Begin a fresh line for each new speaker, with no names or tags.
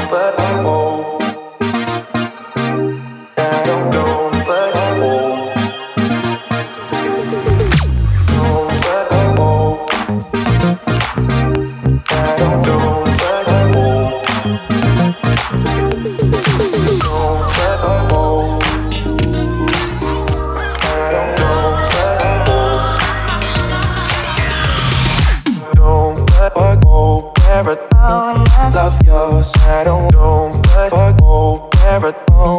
but I won't. I don't know, but I won't. No, but I won't. I don't know, but I won't. No, but I won't. I don't know, but I won't. No, but I won't. Never love yours. I don't know, but I won't. Never know.